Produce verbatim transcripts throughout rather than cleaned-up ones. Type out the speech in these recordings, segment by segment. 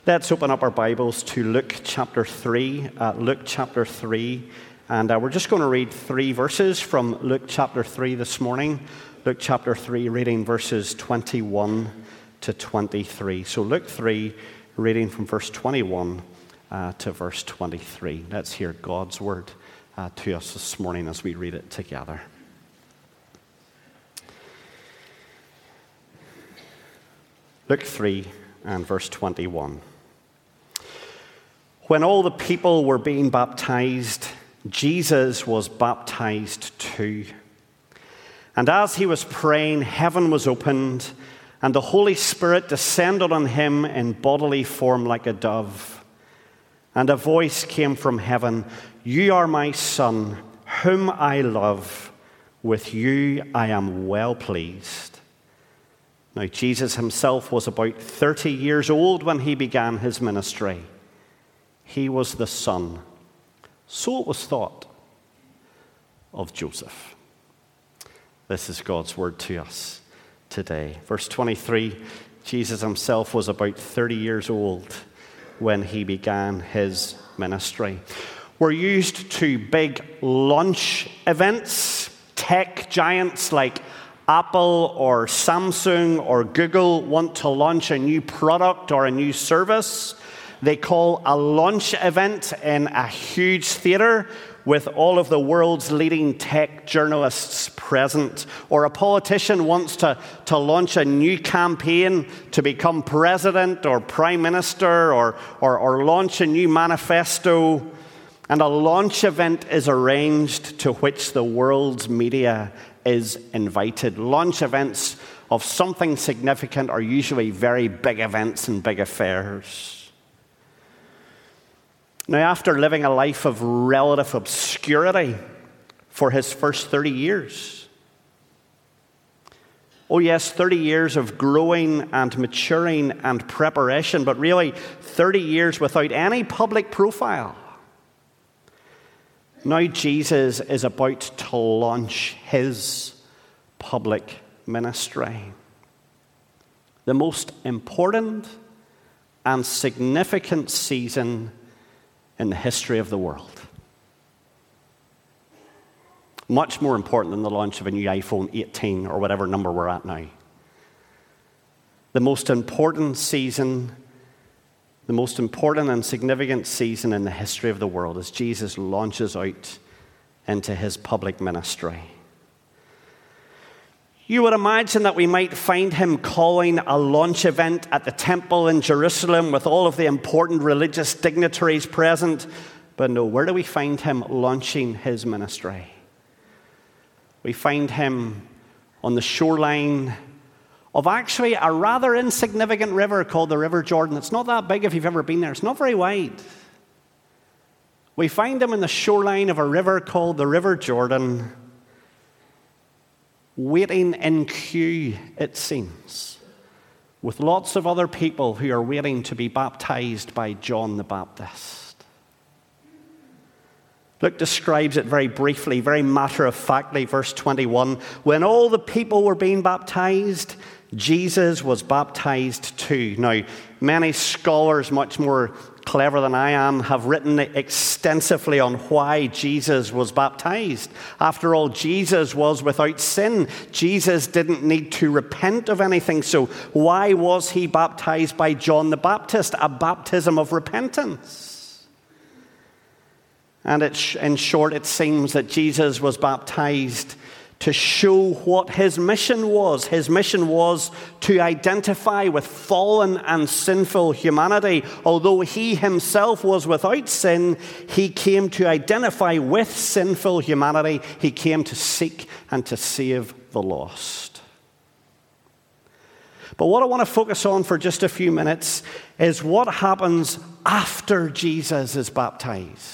Let's open up our Bibles to Luke chapter three. Uh, Luke chapter three. And uh, we're just going to read three verses from Luke chapter three this morning. Luke chapter three, reading verses twenty-one to twenty-three. So Luke three, reading from verse twenty-one uh, to verse twenty-three. Let's hear God's word uh, to us this morning as we read it together. Luke three and verse twenty-one. When all the people were being baptized, Jesus was baptized too. And as he was praying, heaven was opened, and the Holy Spirit descended on him in bodily form like a dove. And a voice came from heaven, "You are my Son, whom I love. With you I am well pleased." Now, Jesus himself was about thirty years old when he began his ministry. He was the son, so it was thought, of Joseph. This is God's word to us today. Verse twenty-three, Jesus himself was about thirty years old when he began his ministry. We're used to big launch events. Tech giants like Apple or Samsung or Google want to launch a new product or a new service. They call a launch event in a huge theater with all of the world's leading tech journalists present. Or a politician wants to, to launch a new campaign to become president or prime minister or, or, or launch a new manifesto. And a launch event is arranged to which the world's media is invited. Launch events of something significant are usually very big events and big affairs. Now, after living a life of relative obscurity for his first thirty years, oh yes, thirty years of growing and maturing and preparation, but really thirty years without any public profile, now Jesus is about to launch his public ministry. The most important and significant season in the history of the world. Much more important than the launch of a new iPhone eighteen or whatever number we're at now. The most important season, the most important and significant season in the history of the world as Jesus launches out into his public ministry. You would imagine that we might find him calling a launch event at the temple in Jerusalem with all of the important religious dignitaries present. But no, where do we find him launching his ministry? We find him on the shoreline of actually a rather insignificant river called the River Jordan. It's not that big if you've ever been there. It's not very wide. We find him in the shoreline of a river called the River Jordan, waiting in queue, it seems, with lots of other people who are waiting to be baptized by John the Baptist. Luke describes it very briefly, very matter-of-factly, verse twenty-one. When all the people were being baptized, Jesus was baptized too. Now, many scholars, much more clever than I am, have written extensively on why Jesus was baptized. After all, Jesus was without sin. Jesus didn't need to repent of anything. So why was he baptized by John the Baptist? A baptism of repentance. And it, in short, it seems that Jesus was baptized to show what his mission was. His mission was to identify with fallen and sinful humanity. Although he himself was without sin, he came to identify with sinful humanity. He came to seek and to save the lost. But what I want to focus on for just a few minutes is what happens after Jesus is baptized.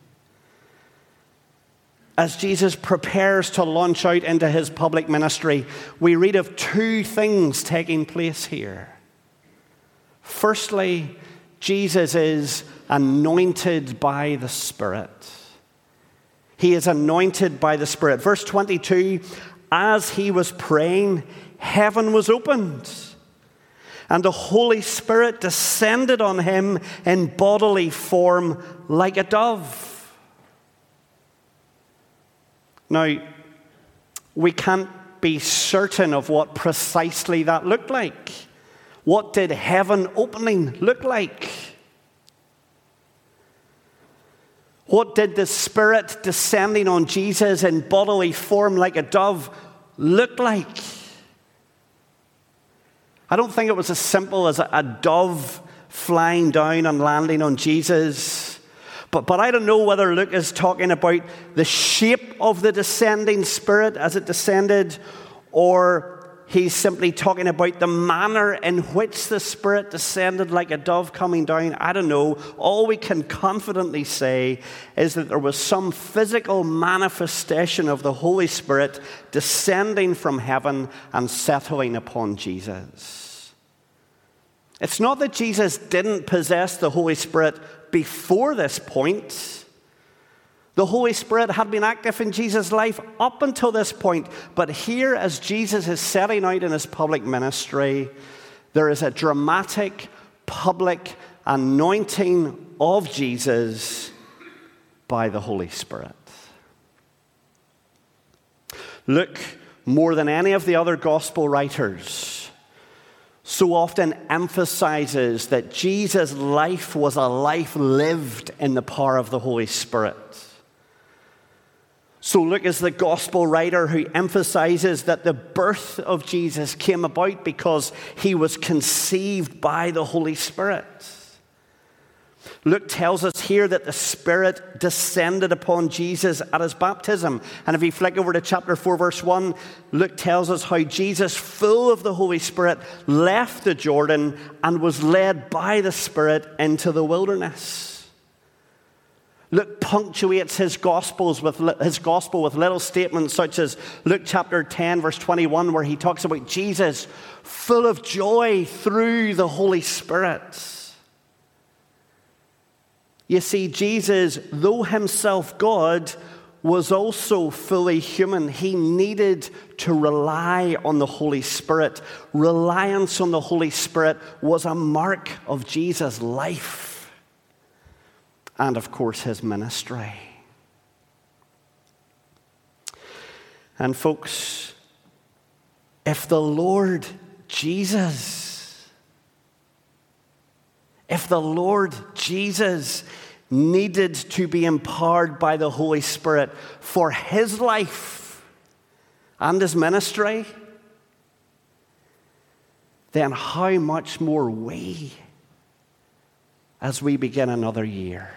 As Jesus prepares to launch out into his public ministry, we read of two things taking place here. Firstly, Jesus is anointed by the Spirit. He is anointed by the Spirit. Verse twenty-two, as he was praying, heaven was opened. And the Holy Spirit descended on him in bodily form like a dove. Now, we can't be certain of what precisely that looked like. What did heaven opening look like? What did the Spirit descending on Jesus in bodily form like a dove look like? I don't think it was as simple as a, a dove flying down and landing on Jesus. But, but I don't know whether Luke is talking about the shape of the descending Spirit as it descended, or he's simply talking about the manner in which the Spirit descended like a dove coming down. I don't know. All we can confidently say is that there was some physical manifestation of the Holy Spirit descending from heaven and settling upon Jesus. It's not that Jesus didn't possess the Holy Spirit before this point. The Holy Spirit had been active in Jesus' life up until this point. But here, as Jesus is setting out in his public ministry, there is a dramatic public anointing of Jesus by the Holy Spirit. Luke, more than any of the other gospel writers, so often emphasizes that Jesus' life was a life lived in the power of the Holy Spirit. So Luke is the gospel writer who emphasizes that the birth of Jesus came about because he was conceived by the Holy Spirit. Luke tells us here that the Spirit descended upon Jesus at his baptism. And if you flick over to chapter four, verse one, Luke tells us how Jesus, full of the Holy Spirit, left the Jordan and was led by the Spirit into the wilderness. Luke punctuates his gospels with his gospel with little statements such as Luke chapter ten, verse twenty-one, where he talks about Jesus full of joy through the Holy Spirit. You see, Jesus, though himself God, was also fully human. He needed to rely on the Holy Spirit. Reliance on the Holy Spirit was a mark of Jesus' life. And, of course, his ministry. And, folks, if the Lord Jesus, if the Lord Jesus needed to be empowered by the Holy Spirit for his life and his ministry, then how much more we as we begin another year?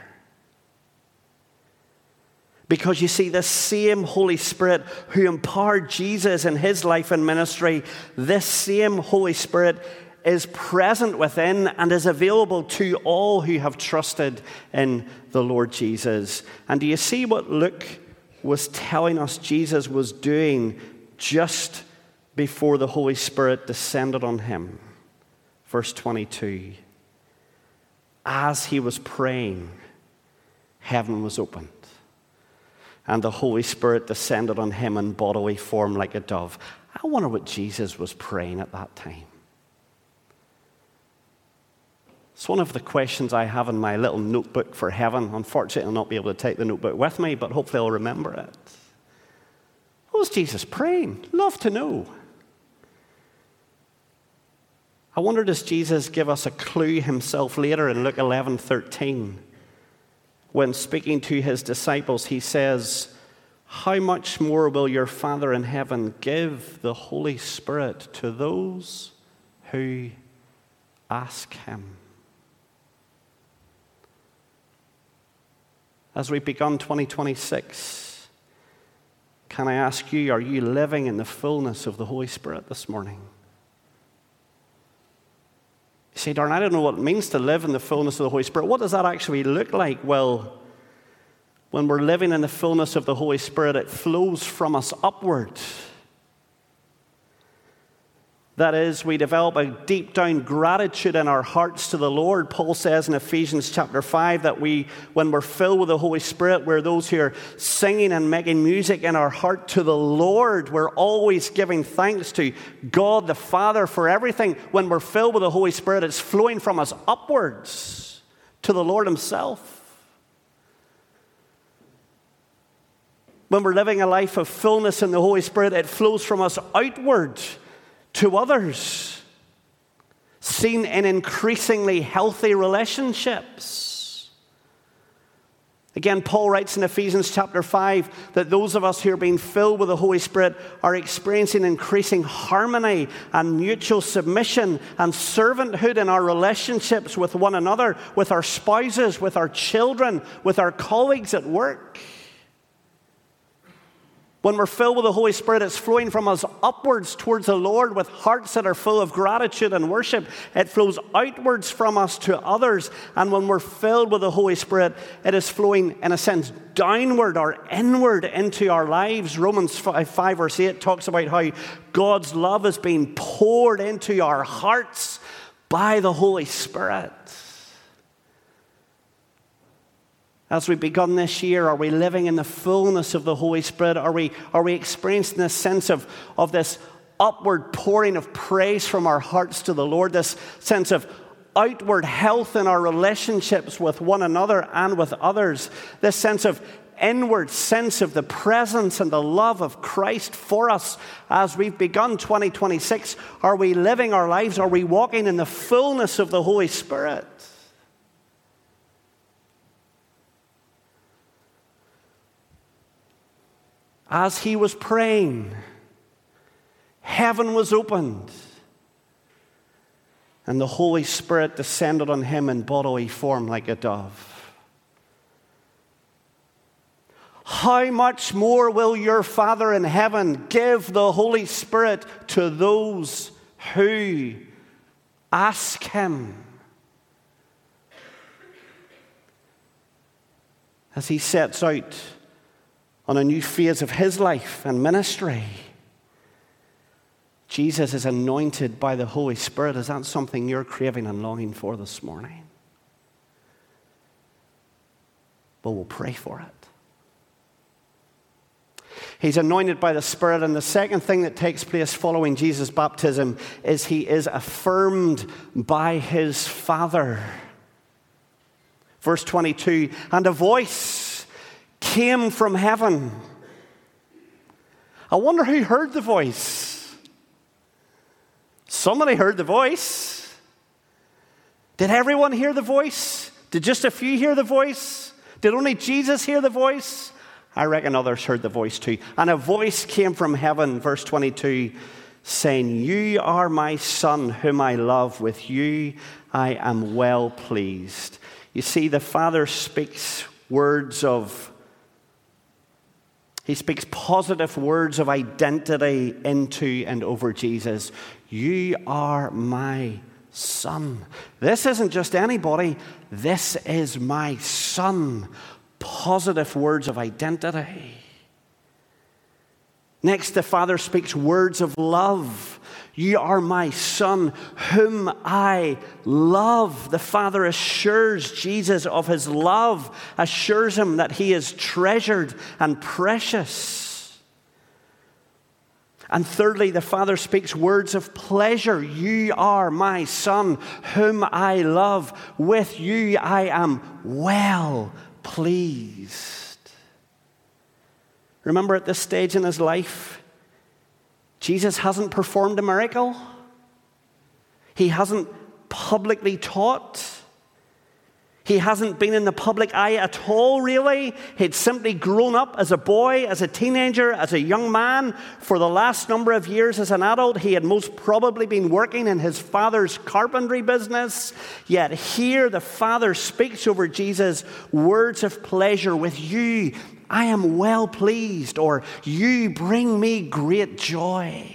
Because you see, this same Holy Spirit who empowered Jesus in his life and ministry, this same Holy Spirit is present within and is available to all who have trusted in the Lord Jesus. And do you see what Luke was telling us Jesus was doing just before the Holy Spirit descended on him? Verse twenty-two. As he was praying, heaven was opened, and the Holy Spirit descended on him in bodily form like a dove. I wonder what Jesus was praying at that time. It's one of the questions I have in my little notebook for heaven. Unfortunately, I'll not be able to take the notebook with me, but hopefully I'll remember it. What was Jesus praying? Love to know. I wonder, does Jesus give us a clue himself later in Luke eleven thirteen? When speaking to his disciples, he says, how much more will your Father in heaven give the Holy Spirit to those who ask him? As we begun twenty twenty-six, can I ask you, are you living in the fullness of the Holy Spirit this morning? You say, Darren, I don't know what it means to live in the fullness of the Holy Spirit. What does that actually look like? Well, when we're living in the fullness of the Holy Spirit, it flows from us upward. That is, we develop a deep down gratitude in our hearts to the Lord. Paul says in Ephesians chapter five that we, when we're filled with the Holy Spirit, we're those who are singing and making music in our heart to the Lord. We're always giving thanks to God the Father for everything. When we're filled with the Holy Spirit, it's flowing from us upwards to the Lord himself. When we're living a life of fullness in the Holy Spirit, it flows from us outward to others, seen in increasingly healthy relationships. Again, Paul writes in Ephesians chapter five that those of us who are being filled with the Holy Spirit are experiencing increasing harmony and mutual submission and servanthood in our relationships with one another, with our spouses, with our children, with our colleagues at work. When we're filled with the Holy Spirit, it's flowing from us upwards towards the Lord with hearts that are full of gratitude and worship. It flows outwards from us to others. And when we're filled with the Holy Spirit, it is flowing, in a sense, downward or inward into our lives. Romans five, five verse eight talks about how God's love is being poured into our hearts by the Holy Spirit. As we've begun this year, are we living in the fullness of the Holy Spirit? Are we, are we experiencing this sense of, of this upward pouring of praise from our hearts to the Lord, this sense of outward health in our relationships with one another and with others, this sense of inward sense of the presence and the love of Christ for us as we've begun twenty twenty-six? Are we living our lives? Are we walking in the fullness of the Holy Spirit? As he was praying, heaven was opened, and the Holy Spirit descended on him in bodily form like a dove. How much more will your Father in heaven give the Holy Spirit to those who ask him? As he sets out on a new phase of his life and ministry, Jesus is anointed by the Holy Spirit. Is that something you're craving and longing for this morning? Well, we'll pray for it. He's anointed by the Spirit, and the second thing that takes place following Jesus' baptism is he is affirmed by his Father. Verse twenty-two, and a voice came from heaven. I wonder who heard the voice. Somebody heard the voice. Did everyone hear the voice? Did just a few hear the voice? Did only Jesus hear the voice? I reckon others heard the voice too. And a voice came from heaven, verse twenty-two, saying, you are my Son, whom I love. With you I am well pleased. You see, the Father speaks words of He speaks positive words of identity into and over Jesus. You are my Son. This isn't just anybody. This is my Son. Positive words of identity. Next, the Father speaks words of love. You are my Son, whom I love. The Father assures Jesus of his love, assures him that he is treasured and precious. And thirdly, the Father speaks words of pleasure. You are my Son, whom I love. With you I am well pleased. Remember, at this stage in his life, Jesus hasn't performed a miracle. He hasn't publicly taught. He hasn't been in the public eye at all, really. He'd simply grown up as a boy, as a teenager, as a young man. For the last number of years as an adult, he had most probably been working in his father's carpentry business. Yet here the Father speaks over Jesus words of pleasure. With you I am well pleased, or you bring me great joy.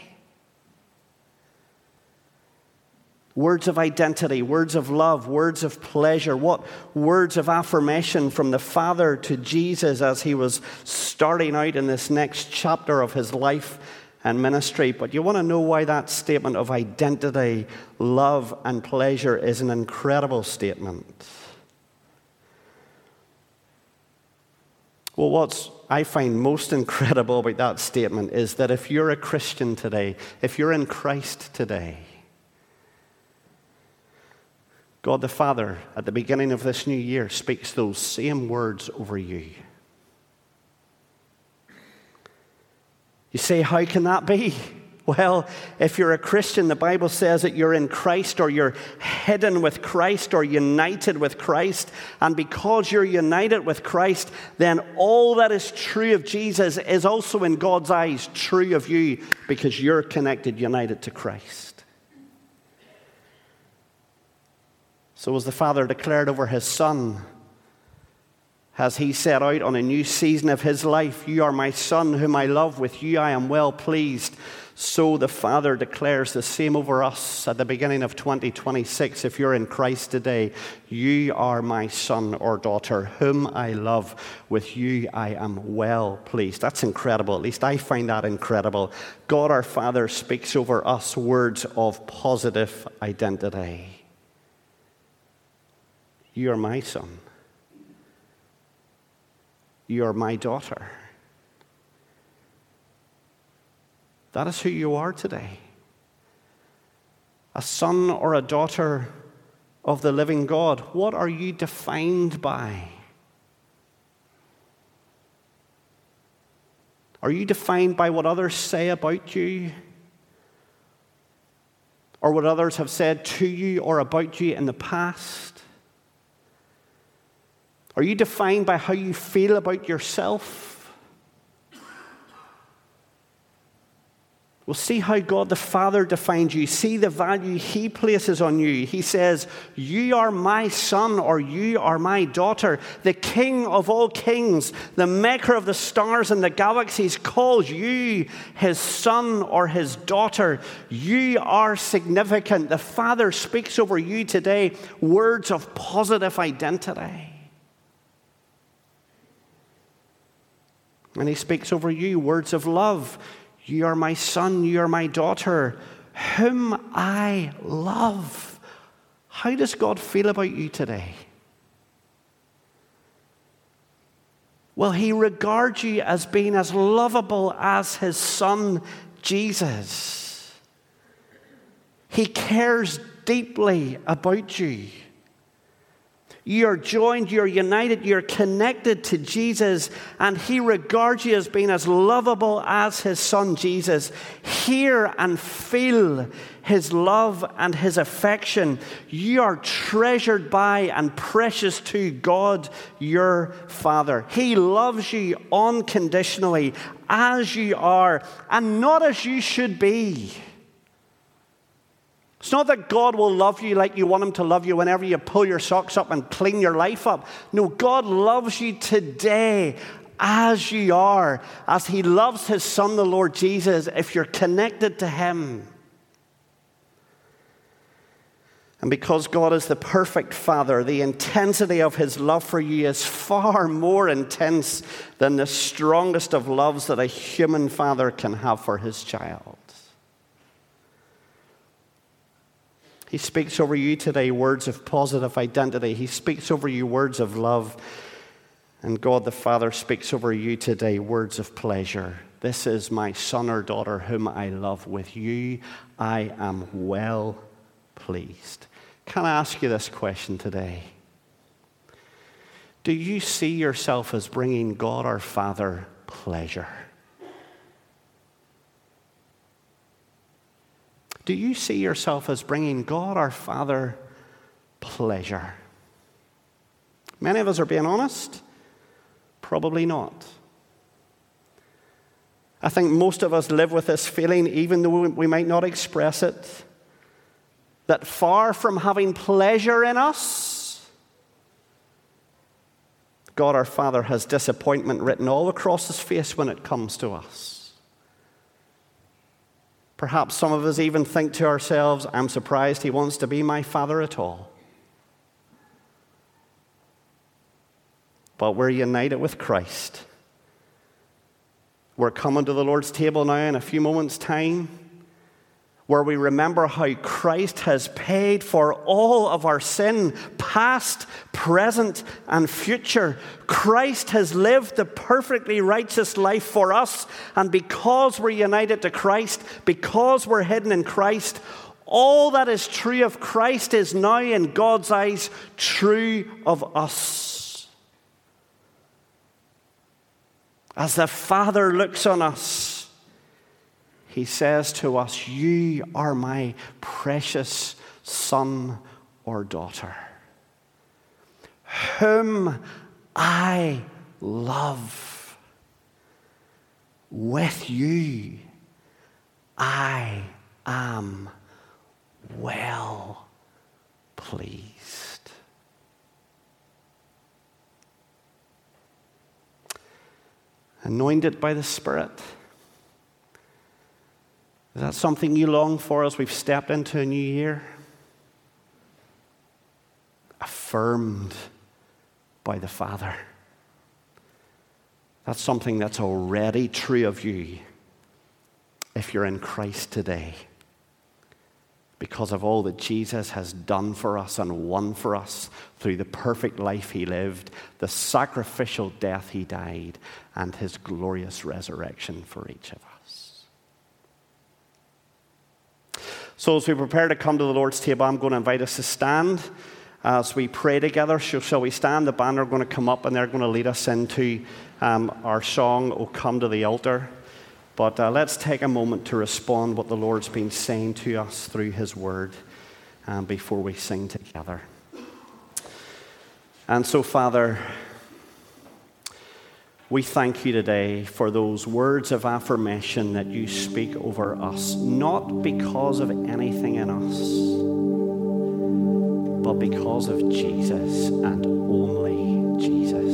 Words of identity, words of love, words of pleasure. What words of affirmation from the Father to Jesus as he was starting out in this next chapter of his life and ministry. But you want to know why that statement of identity, love, and pleasure is an incredible statement? Well, what's I find most incredible about that statement is that if you're a Christian today, if you're in Christ today, God the Father, at the beginning of this new year, speaks those same words over you. You say, how can that be? Well, if you're a Christian, the Bible says that you're in Christ, or you're hidden with Christ, or united with Christ. And because you're united with Christ, then all that is true of Jesus is also in God's eyes true of you, because you're connected, united to Christ. So as the Father declared over his Son, as he set out on a new season of his life, you are my Son whom I love, with you I am well pleased. So the Father declares the same over us at the beginning of twenty twenty-six. If you're in Christ today, you are my son or daughter whom I love. With you I am well pleased. That's incredible. At least I find that incredible. God our Father speaks over us words of positive identity. You are my son. You are my daughter. That is who you are today. A son or a daughter of the living God. What are you defined by? Are you defined by what others say about you? Or what others have said to you or about you in the past? Are you defined by how you feel about yourself? Well, see how God the Father defines you. See the value he places on you. He says, you are my son, or you are my daughter. The King of all kings, the maker of the stars and the galaxies, calls you his son or his daughter. You are significant. The Father speaks over you today words of positive identity. And he speaks over you words of love. You are my son, you are my daughter, whom I love. How does God feel about you today? Well, he regards you as being as lovable as his son, Jesus. He cares deeply about you. You're joined, you're united, you're connected to Jesus, and he regards you as being as lovable as his son Jesus. Hear and feel his love and his affection. You are treasured by and precious to God, your Father. He loves you unconditionally as you are, and not as you should be. It's not that God will love you like you want him to love you whenever you pull your socks up and clean your life up. No, God loves you today as you are, as he loves his son, the Lord Jesus, if you're connected to him. And because God is the perfect Father, the intensity of his love for you is far more intense than the strongest of loves that a human father can have for his child. He speaks over you today words of positive identity. He speaks over you words of love. And God the Father speaks over you today words of pleasure. This is my son or daughter whom I love. With you I am well pleased. Can I ask you this question today? Do you see yourself as bringing God our Father pleasure? Do you see yourself as bringing God our Father pleasure? Many of us are being honest. Probably not. I think most of us live with this feeling, even though we might not express it, that far from having pleasure in us, God our Father has disappointment written all across his face when it comes to us. Perhaps some of us even think to ourselves, I'm surprised he wants to be my father at all. But we're united with Christ. We're coming to the Lord's table now in a few moments' time, where we remember how Christ has paid for all of our sin, past, present, and future. Christ has lived the perfectly righteous life for us, and because we're united to Christ, because we're hidden in Christ, all that is true of Christ is now in God's eyes true of us. As the Father looks on us, He says to us, you are my precious son or daughter, whom I love. With you I am well pleased. Anointed by the Spirit. Is that something you long for as we've stepped into a new year? Affirmed by the Father. That's something that's already true of you if you're in Christ today, because of all that Jesus has done for us and won for us through the perfect life He lived, the sacrificial death He died, and His glorious resurrection for each of us. So as we prepare to come to the Lord's table, I'm going to invite us to stand as we pray together. So shall we stand? The band are going to come up and they're going to lead us into um, our song, O Come to the Altar. But uh, let's take a moment to respond what the Lord's been saying to us through His Word um, before we sing together. And so, Father, we thank You today for those words of affirmation that You speak over us, not because of anything in us, but because of Jesus and only Jesus.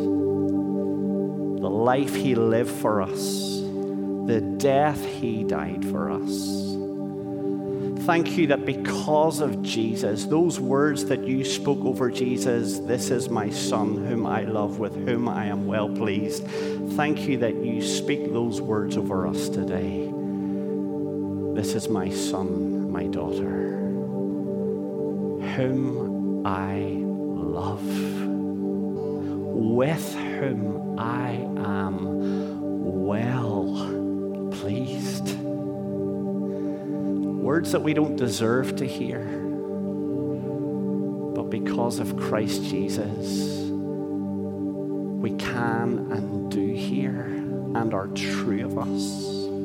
The life He lived for us, the death He died for us. Thank You that because of Jesus, those words that You spoke over Jesus, this is my Son whom I love, with whom I am well pleased. Thank You that You speak those words over us today. This is my son, my daughter, whom I love, with whom I am well pleased. Words that we don't deserve to hear, but because of Christ Jesus, we can and do hear and are true of us.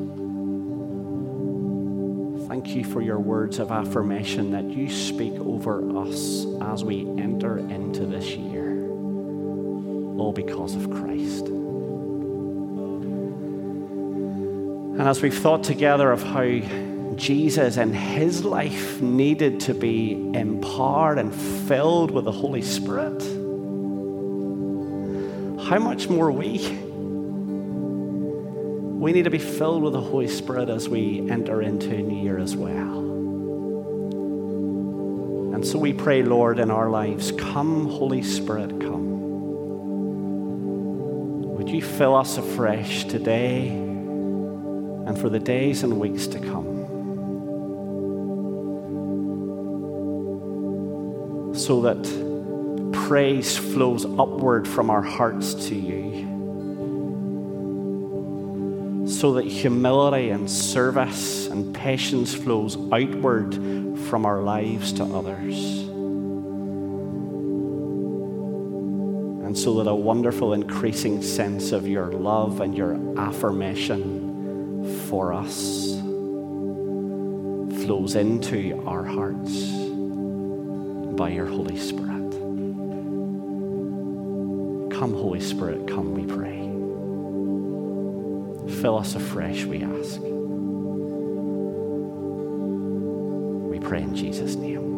Thank You for Your words of affirmation that You speak over us as we enter into this year, all because of Christ. And as we've thought together of how Jesus in His life needed to be empowered and filled with the Holy Spirit, how much more we? We need to be filled with the Holy Spirit as we enter into a new year as well. And so we pray, Lord, in our lives, come, Holy Spirit, come. Would You fill us afresh today and for the days and weeks to come, so that praise flows upward from our hearts to You, so that humility and service and patience flows outward from our lives to others, and so that a wonderful increasing sense of Your love and Your affirmation for us flows into our hearts by Your Holy Spirit. Come, Holy Spirit, come, we pray. Fill us afresh, we ask. We pray in Jesus' name.